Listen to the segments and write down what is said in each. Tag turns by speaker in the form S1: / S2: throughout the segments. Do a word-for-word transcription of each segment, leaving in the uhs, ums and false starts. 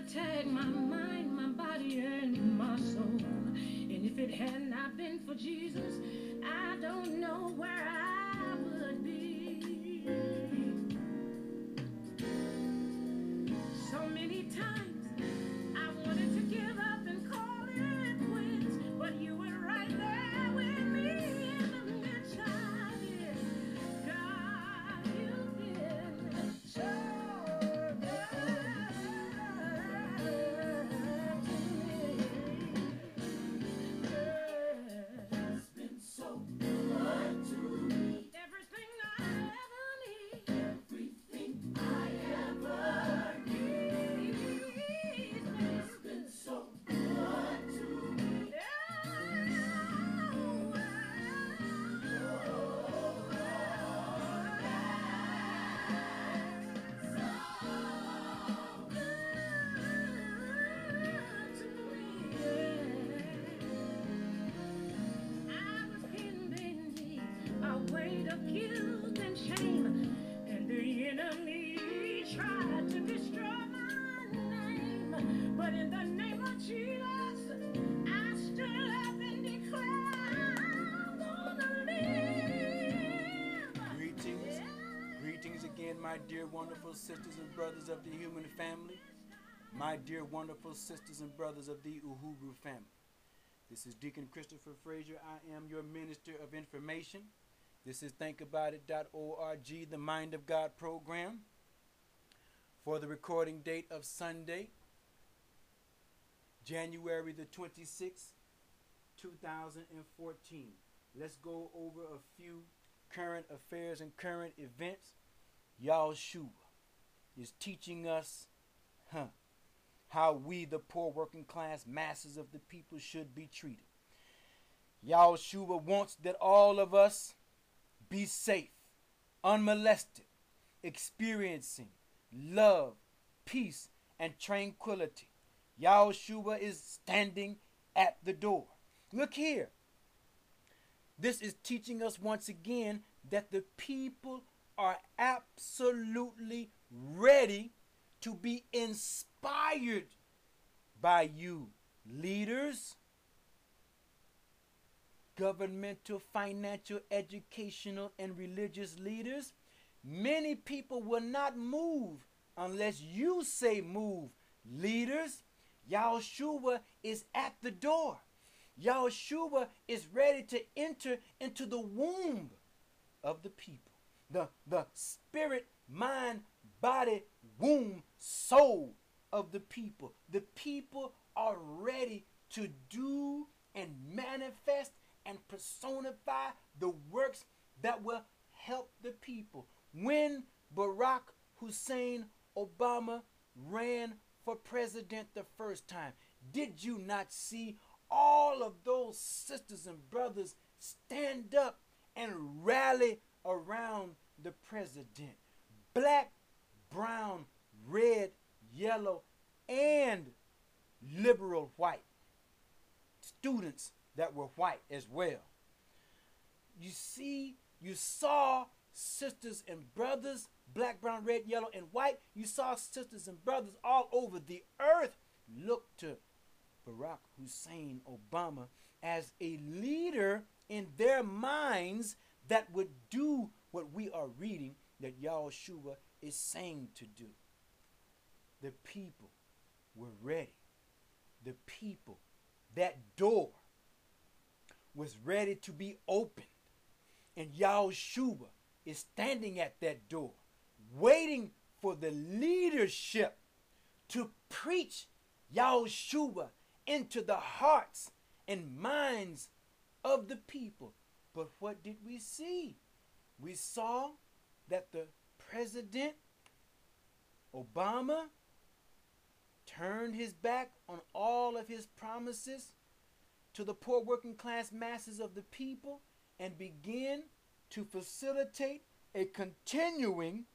S1: protect my mind, my body, and my soul. And if it had not been for Jesus, I don't know where I would be. So many times I wanted to give up and call it quits, but you were right there with me in the midst of it. God, you've been so good to me. It's been so good to me. Everything I ever need. Everything I ever need. It's been so good to me. I was pinned beneath a weight of guilt and shame, and the enemy tried to destroy my name. But in the name of Jesus, I stood up and declared, I'm gonna live.
S2: Greetings, greetings again, my dear wonderful sisters and brothers of the human family, my dear wonderful sisters and brothers of the Uhuru family. This is Deacon Christopher Frazier. I am your minister of information. This is think about it dot org, the Mind of God program, for the recording date of Sunday, January the twenty-sixth, two thousand fourteen. Let's go over a few current affairs and current events. Yahushua is teaching us huh, how we, the poor working class masses of the people, should be treated. Yahushua wants that all of us be safe, unmolested, experiencing love, peace, and tranquility. Yahushua is standing at the door. Look here. This is teaching us once again that the people are absolutely ready to be inspired by you, leaders, governmental, financial, educational, and religious leaders. Many people will not move unless you say move. Leaders, Yahushua is at the door. Yahushua is ready to enter into the womb of the people. The, the spirit, mind, body, womb, soul of the people. The people are ready to do and manifest and personify the works that will help the people. When Barack Hussein Obama ran for president the first time, did you not see all of those sisters and brothers stand up and rally around the president? Black, brown, red, yellow, and liberal white. Students that were white as well. You see, you saw sisters and brothers, black, brown, red, yellow, and white. You saw sisters and brothers all over the earth look to Barack Hussein Obama as a leader in their minds that would do what we are reading that Yahushua is saying to do. The people were ready. The people, that door was ready to be opened. And Yahushua is standing at that door, waiting for the leadership to preach Yahushua into the hearts and minds of the people. But what did we see? We saw that the president, Obama, turned his back on all of his promises to the poor working class masses of the people and began to facilitate a continuing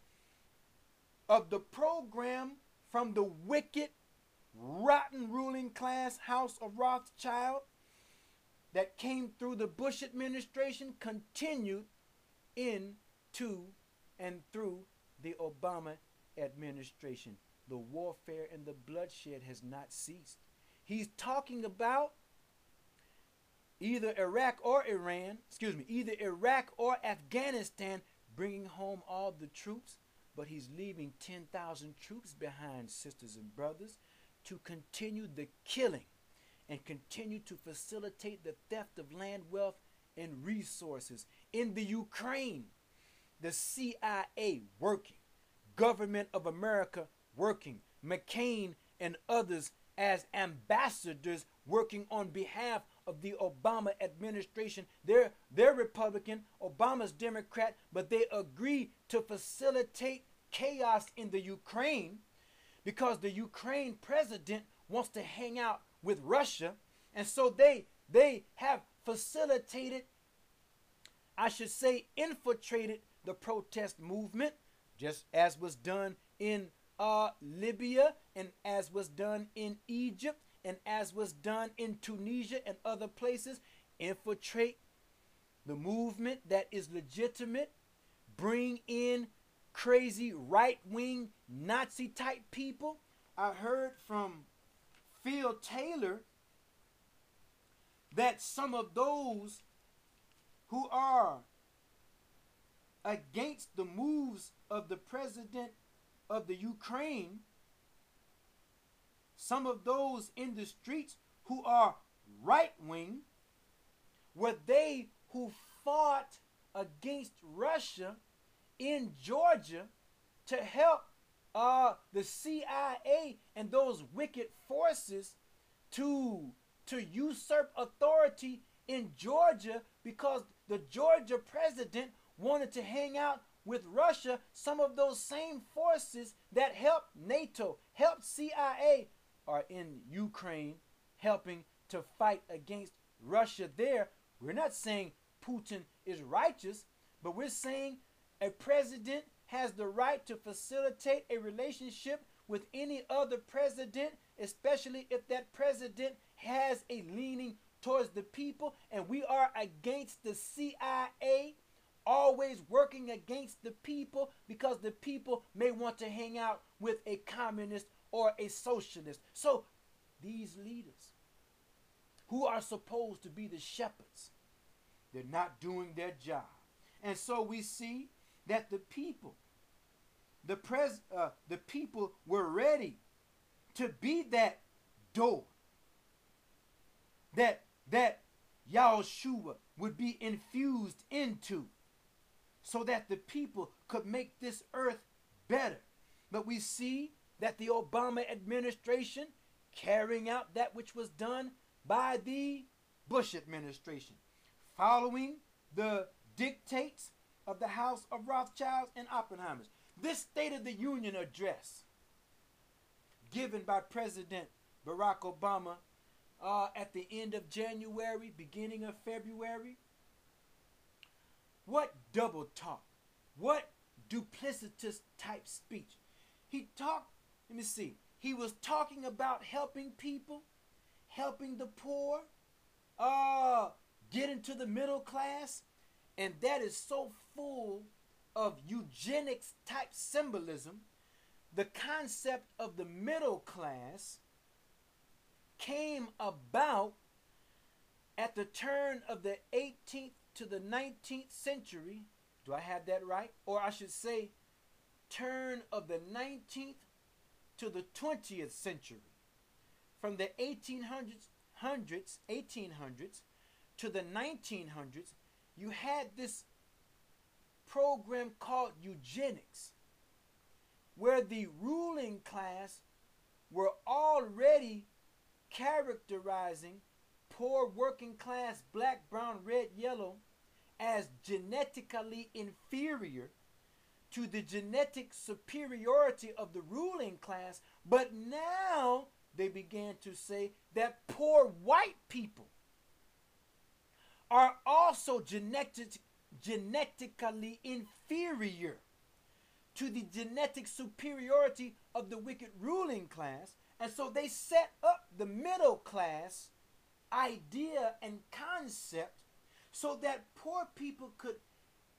S2: of the program from the wicked, rotten ruling class house of Rothschild that came through the Bush administration, continued into and through the Obama administration. the warfare and the bloodshed has not ceased. He's talking about either Iraq or Iran, excuse me, either Iraq or Afghanistan bringing home all the troops, but he's leaving ten thousand troops behind, sisters and brothers, to continue the killing and continue to facilitate the theft of land, wealth, and resources. In the Ukraine, the C I A working, government of America working, McCain and others as ambassadors working on behalf of the Obama administration. They're, they're Republican, Obama's Democrat, but they agree to facilitate chaos in the Ukraine because the Ukraine president wants to hang out with Russia. And so they, they have facilitated, I should say, infiltrated the protest movement, just as was done in uh, Libya and as was done in Egypt and as was done in Tunisia and other places. Infiltrate the movement that is legitimate, bring in crazy right-wing Nazi-type people. I heard from Phil Taylor that some of those who are against the moves of the president of the Ukraine, some of those in the streets who are right-wing, were they who fought against Russia in Georgia to help uh, the C I A and those wicked forces to, to usurp authority in Georgia because the Georgia president wanted to hang out with Russia. Some of those same forces that helped NATO, helped C I A, are in Ukraine helping to fight against Russia there. We're not saying Putin is righteous, but we're saying a president has the right to facilitate a relationship with any other president, especially if that president has a leaning towards the people. And we are against the C I A always working against the people because the people may want to hang out with a communist or a socialist. So these leaders who are supposed to be the shepherds, they're not doing their job. And so we see that the people, the pres, uh, the people were ready to be that door that that Yahushua would be infused into, so that the people could make this earth better. But we see that the Obama administration carrying out that which was done by the Bush administration, following the dictates of the House of Rothschilds and Oppenheimers. This State of the Union address given by President Barack Obama uh, at the end of January, beginning of February, what double talk, what duplicitous type speech. He talked, let me see, he was talking about helping people, helping the poor, uh, getting to the middle class, and that is so full of eugenics type symbolism. The concept of the middle class came about at the turn of the eighteenth to the nineteenth century. Do I have that right? Or I should say turn of the nineteenth to the twentieth century. From the eighteen hundreds, eighteen hundreds to the nineteen hundreds, you had this program called eugenics, where the ruling class were already characterizing poor working class, black, brown, red, yellow, as genetically inferior to the genetic superiority of the ruling class. But now they began to say that poor white people are also genetic, genetically inferior to the genetic superiority of the wicked ruling class. And so they set up the middle class idea and concept so that poor people could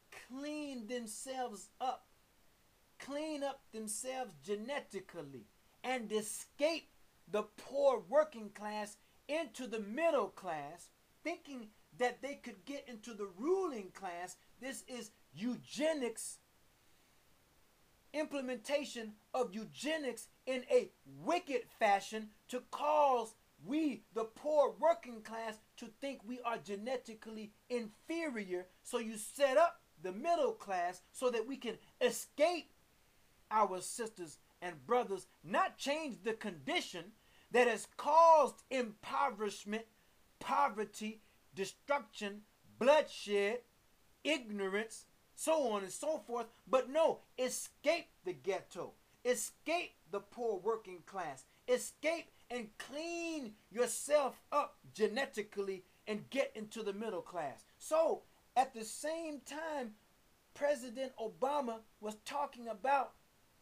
S2: clean themselves up, clean up themselves genetically, and escape the poor working class into the middle class, thinking that they could get into the ruling class. This is eugenics, implementation of eugenics in a wicked fashion to cause we, the poor working class, to think we are genetically inferior. So you set up the middle class so that we can escape our sisters and brothers, not change the condition that has caused impoverishment, poverty, destruction, bloodshed, ignorance, so on and so forth. But no, escape the ghetto, escape the poor working class, escape and clean yourself up genetically and get into the middle class. So at the same time, President Obama was talking about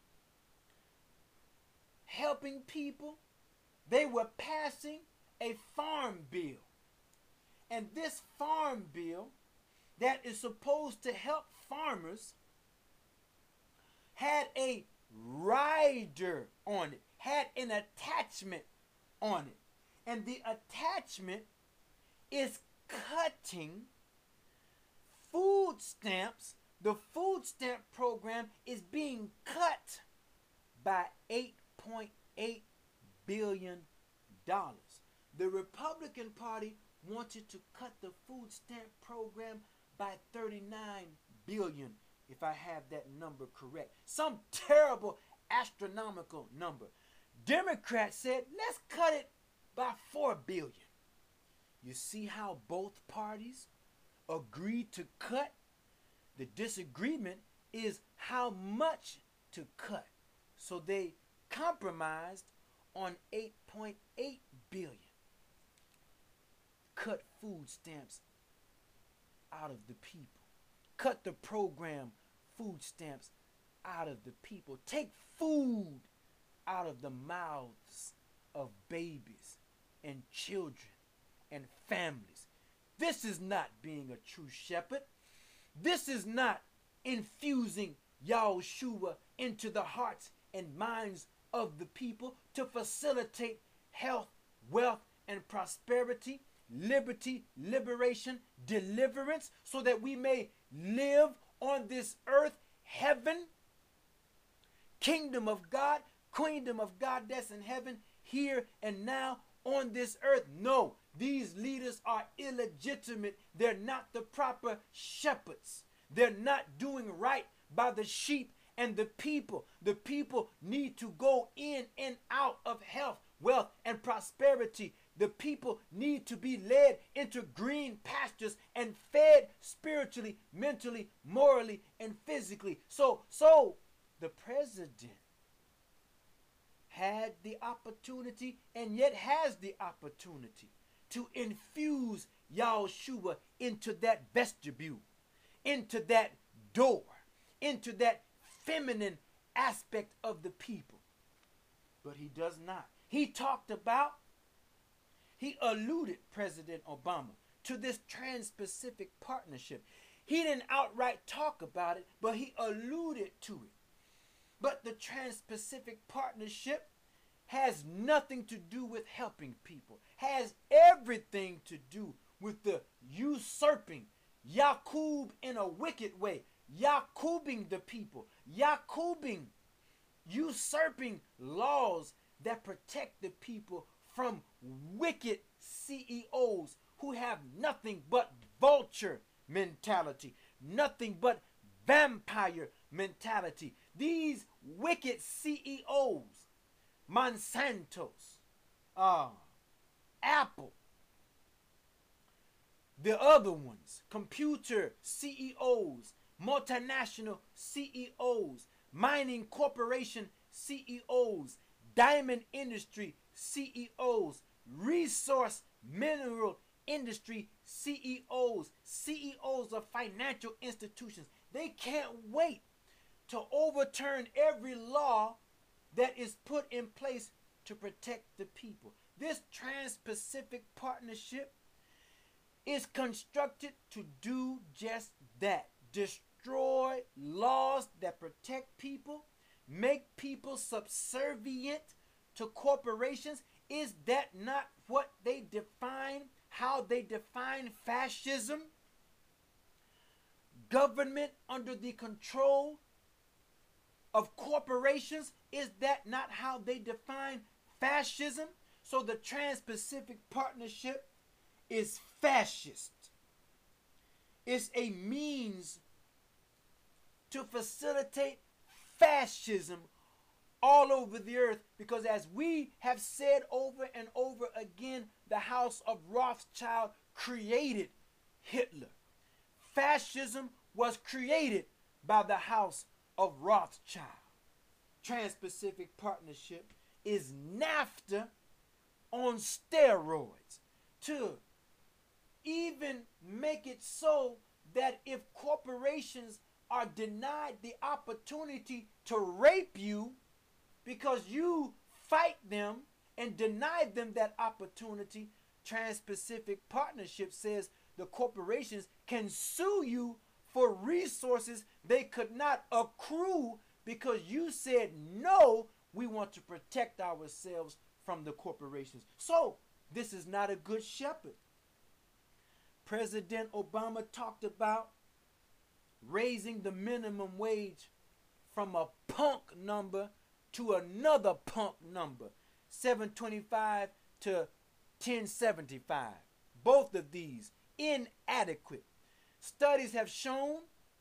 S2: helping people, they were passing a farm bill. And this farm bill that is supposed to help farmers had a rider on it, had an attachment on it. And the attachment is cutting food stamps. The food stamp program is being cut by eight point eight billion dollars. The Republican Party wanted to cut the food stamp program by thirty-nine billion dollars, if I have that number correct. Some terrible astronomical number. Democrats said, let's cut it by four billion dollars. You see how both parties agreed to cut? The disagreement is how much to cut. So they compromised on eight point eight billion dollars. Cut food stamps out of the people. Cut the program food stamps out of the people. Take food out of the mouths of babies and children and families. This is not being a true shepherd. This is not infusing Yahushua into the hearts and minds of the people to facilitate health, wealth, and prosperity, liberty, liberation, deliverance, so that we may live on this earth, heaven, kingdom of God, kingdom of God that's in heaven, here and now on this earth. No, these leaders are illegitimate. They're not the proper shepherds. They're not doing right by the sheep and the people. The people need to go in and out of health, wealth, and prosperity. The people need to be led into green pastures and fed spiritually, mentally, morally, and physically. So, so the president had the opportunity and yet has the opportunity to infuse Yahushua into that vestibule, into that door, into that feminine aspect of the people. But he does not. He talked about, he alluded, President Obama, to this Trans-Pacific Partnership. He didn't outright talk about it, but he alluded to it. But the Trans-Pacific Partnership has nothing to do with helping people, has everything to do with the usurping, Yakub in a wicked way, Yakubing the people, Yakubing, usurping laws that protect the people from wicked C E Os who have nothing but vulture mentality, nothing but vampire mentality. These wicked C E Os, Monsanto's, uh, Apple, the other ones, computer C E Os, multinational C E Os, mining corporation C E Os, diamond industry C E Os, resource mineral industry C E Os, C E Os of financial institutions. They can't wait to overturn every law that is put in place to protect the people. This Trans-Pacific Partnership is constructed to do just that. Destroy laws that protect people, make people subservient to corporations? Is that not what they define, how they define fascism? Government under the control of corporations, is that not how they define fascism? So the Trans-Pacific Partnership is fascist. It's a means to facilitate fascism all over the earth, because as we have said over and over again, the House of Rothschild created Hitler. Fascism was created by the House of Rothschild. Trans-Pacific Partnership is NAFTA on steroids, to even make it so that if corporations are denied the opportunity to rape you because you fight them and deny them that opportunity, Trans-Pacific Partnership says the corporations can sue you for resources they could not accrue because you said, no, we want to protect ourselves from the corporations. So this is not a good shepherd. President Obama talked about raising the minimum wage from a punk number to another punk number, seven twenty-five to ten seventy-five. Both of these inadequate. Studies have shown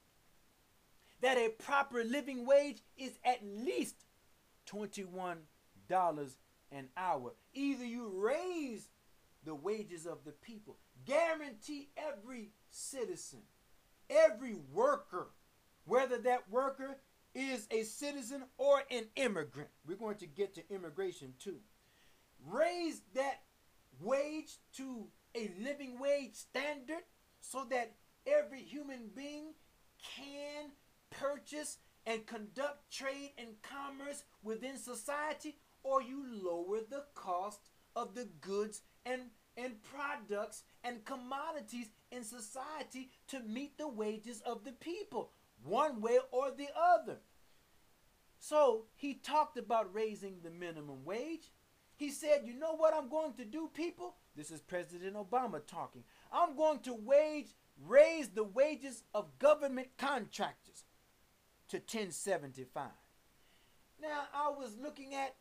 S2: that a proper living wage is at least twenty-one dollars an hour. Either you raise the wages of the people, guarantee every citizen, every worker, whether that worker is a citizen or an immigrant. We're going to get to immigration too. Raise that wage to a living wage standard so that every human being can purchase and conduct trade and commerce within society, or you lower the cost of the goods and, and products and commodities in society to meet the wages of the people, one way or the other. So he talked about raising the minimum wage. He said, you know what I'm going to do, people? This is President Obama talking. I'm going to wage raise the wages of government contractors to ten seventy-five. Now, I was looking at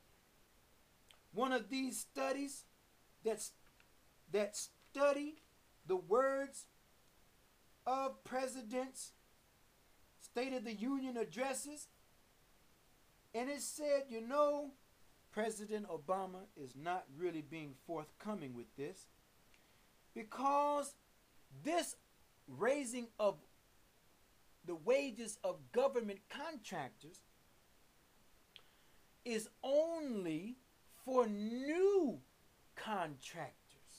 S2: one of these studies that's, that study the words of presidents' State of the Union addresses, and it said, you know, President Obama is not really being forthcoming with this, because this raising of the wages of government contractors is only for new contractors.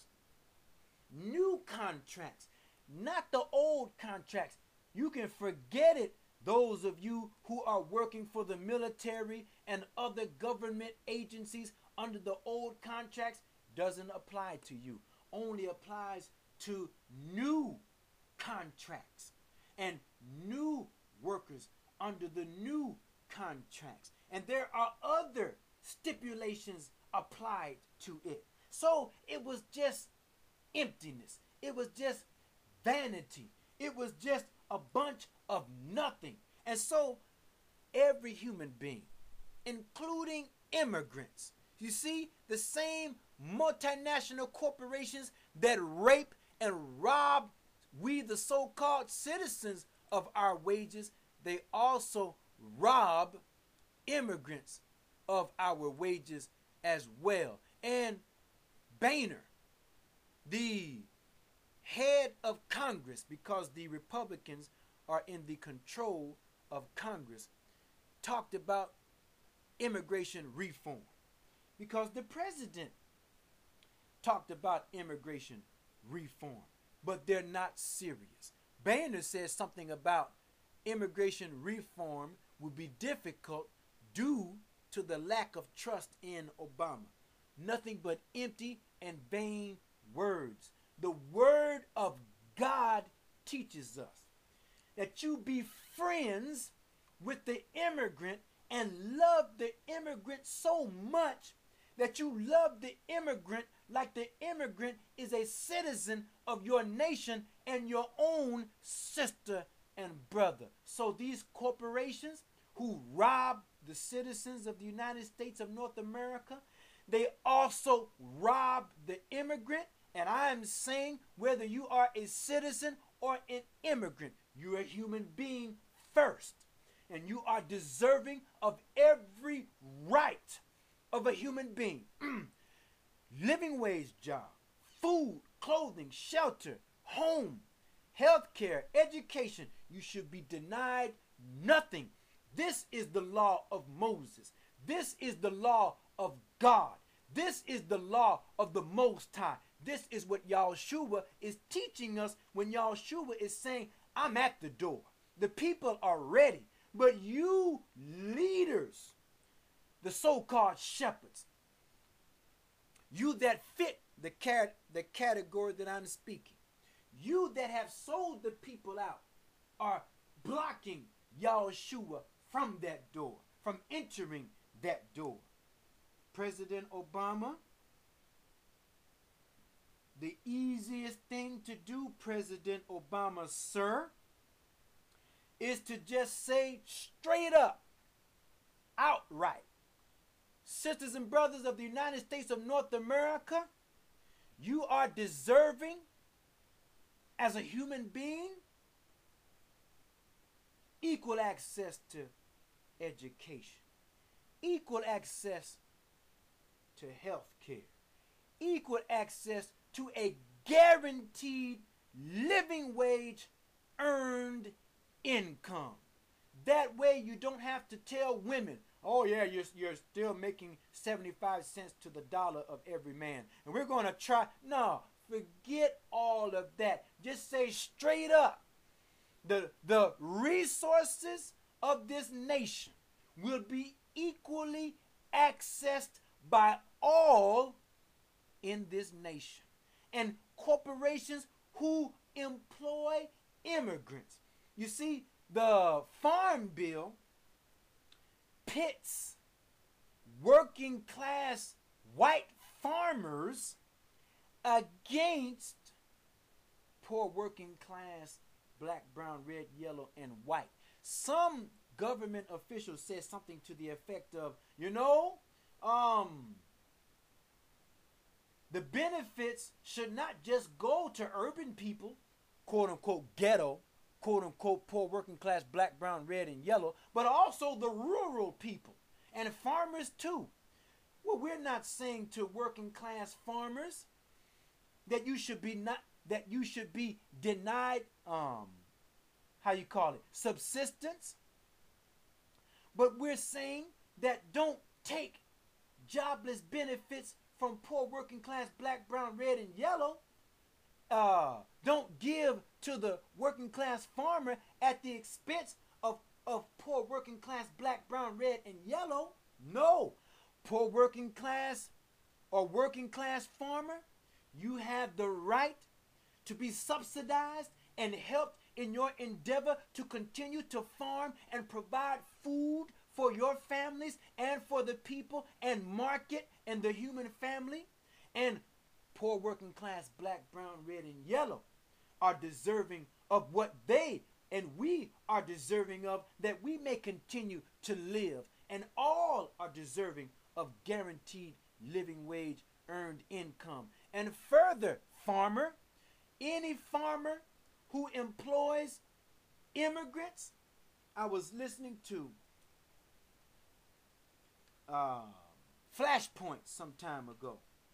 S2: New contracts, not the old contracts. You can forget it. Those of you who are working for the military and other government agencies under the old contracts, doesn't apply to you. Only applies to new contracts and new workers under the new contracts. And there are other stipulations applied to it. So it was just emptiness. It was just vanity. It was just a bunch of nothing. And so every human being, including immigrants, you see, the same multinational corporations that rape and rob we, the so-called citizens, of our wages, they also rob immigrants of our wages as well. And Boehner, the head of Congress, because the Republicans are in the control of Congress, talked about immigration reform, because the president talked about immigration reform, but they're not serious. Boehner says something about immigration reform would be difficult due to the lack of trust in Obama. Nothing but empty and vain words. The word of God teaches us that you be friends with the immigrant and love the immigrant so much that you love the immigrant like the immigrant is a citizen of your nation and your own sister and brother. So these corporations who rob the citizens of the United States of North America, they also rob the immigrant. And I am saying, whether you are a citizen or an immigrant, you're a human being first. And you are deserving of every right of a human being. Living wage job, food, clothing, shelter, home, health care, education. You should be denied nothing. This is the law of Moses. This is the law of God. This is the law of the Most High. This is what Yahushua is teaching us when Yahushua is saying, I'm at the door. The people are ready. But you leaders, the so-called shepherds, you that fit the, cat, the category that I'm speaking, you that have sold the people out, are blocking Yahushua from that door, from entering that door. President Obama, the easiest thing to do, President Obama, sir, is to just say straight up, outright, sisters and brothers of the United States of North America, you are deserving as a human being equal access to education, equal access to health care, equal access to a guaranteed living wage earned income. That way you don't have to tell women, oh yeah, you're, you're still making seventy-five cents to the dollar of every man. And we're going to try. No, forget all of that. Just say straight up, the, the resources of this nation will be equally accessed by all in this nation. And corporations who employ immigrants. You see, the Farm Bill pits working class white farmers against poor working class black, brown, red, yellow, and white. Some government official said something to the effect of, you know, um, the benefits should not just go to urban people, quote unquote ghetto, quote unquote poor working class black, brown, red, and yellow, but also the rural people and farmers too. Well, we're not saying to working class farmers that you should be not that you should be denied um how you call it subsistence, but we're saying that don't take jobless benefits from poor working class black, brown, red, and yellow. Uh, don't give to the working class farmer at the expense of, of poor working class black, brown, red, and yellow. No. Poor working class or working class farmer, you have the right to be subsidized and helped in your endeavor to continue to farm and provide food for your families and for the people and market and the human family. And poor working class black, brown, red, and yellow are deserving of what they and we are deserving of, that we may continue to live. And all are deserving of guaranteed living wage earned income. And further, farmer, any farmer who employs immigrants, I was listening to uh, Flashpoint some time ago.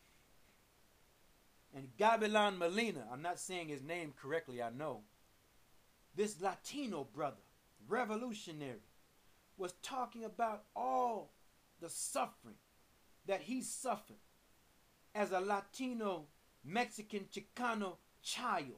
S2: And Gavilan Molina, I'm not saying his name correctly, I know. This Latino brother, revolutionary, was talking about all the suffering that he suffered as a Latino, Mexican, Chicano child.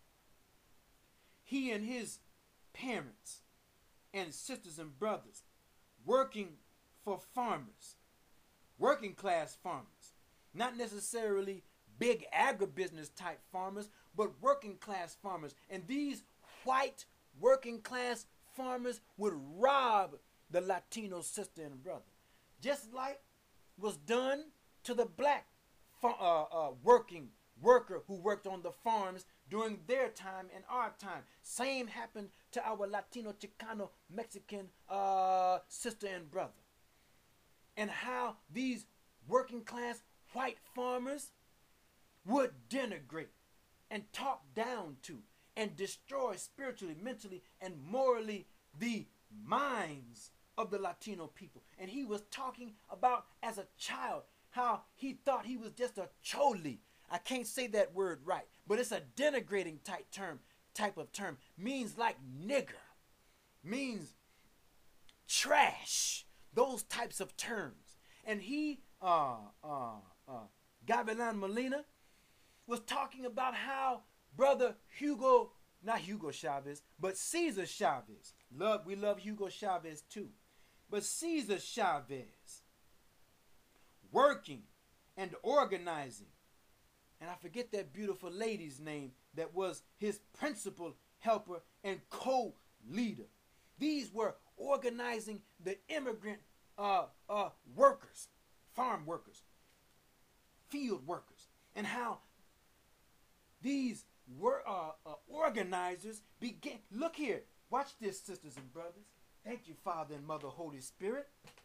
S2: He and his parents and sisters and brothers working for farmers, working class farmers, not necessarily big agribusiness type farmers, but working class farmers. And these white working class farmers would rob the Latino sister and brother, just like was done to the black fa- uh, uh, working worker who worked on the farms during their time and our time. Same happened to our Latino, Chicano, Mexican uh, sister and brother. And how these working class white farmers would denigrate and talk down to and destroy spiritually, mentally, and morally the minds of the Latino people. And he was talking about, as a child, how he thought he was just a choli. I can't say that word right, but it's a denigrating type term, type of term. Means like nigger, means trash, those types of terms. And he, uh, uh, uh, Gavilan Molina, was talking about how brother Hugo, not Hugo Chavez, but Cesar Chavez. Love, we love Hugo Chavez too. But Cesar Chavez working and organizing. And I forget that beautiful lady's name that was his principal helper and co-leader. These were organizing the immigrant uh, uh, workers, farm workers, field workers, and how these were uh, uh, organizers began. Look here, watch this, sisters and brothers. Thank you, Father and Mother, Holy Spirit.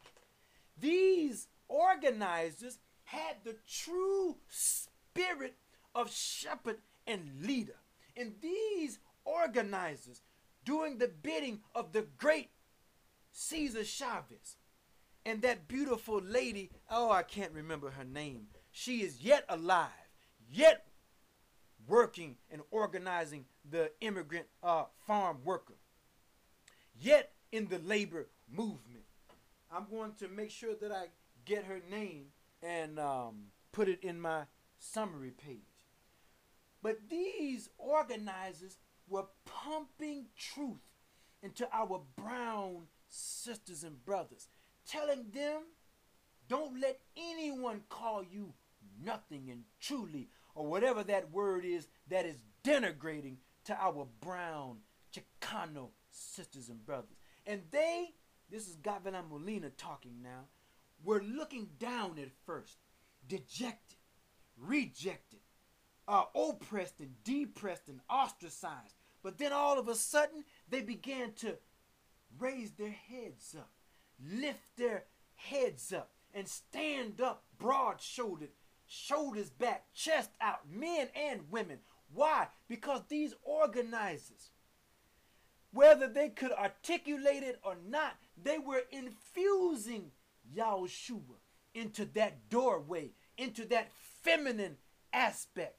S2: These organizers had the true spirit of shepherd and leader. And these organizers, doing the bidding of the great Cesar Chavez and that beautiful lady, oh, I can't remember her name. She is yet alive, yet working and organizing the immigrant uh, farm worker, yet in the labor movement. I'm going to make sure that I get her name and um, put it in my summary page. But these organizers were pumping truth into our brown sisters and brothers, telling them, don't let anyone call you nothing and truly, or whatever that word is that is denigrating to our brown Chicano sisters and brothers. And they, this is Gavilan Molina talking now, were looking down at first, dejected, rejected, uh, oppressed and depressed and ostracized. But then all of a sudden, they began to raise their heads up, lift their heads up, and stand up broad-shouldered, shoulders back, chest out, men and women. Why? Because these organizers, whether they could articulate it or not, they were infusing Yahushua into that doorway, into that feminine aspect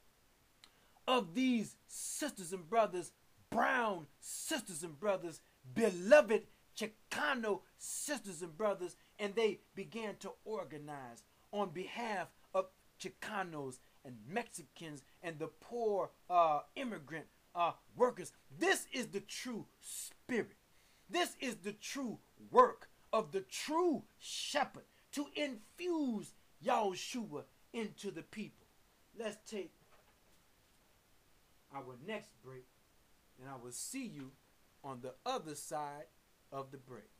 S2: of these sisters and brothers, brown sisters and brothers, beloved Chicano sisters and brothers, and they began to organize on behalf of Chicanos and Mexicans and the poor uh, immigrant uh, workers. This is the true spirit. This is the true work of the true shepherd, to infuse Yahushua into the people. Let's take our next break, and I will see you on the other side of the break.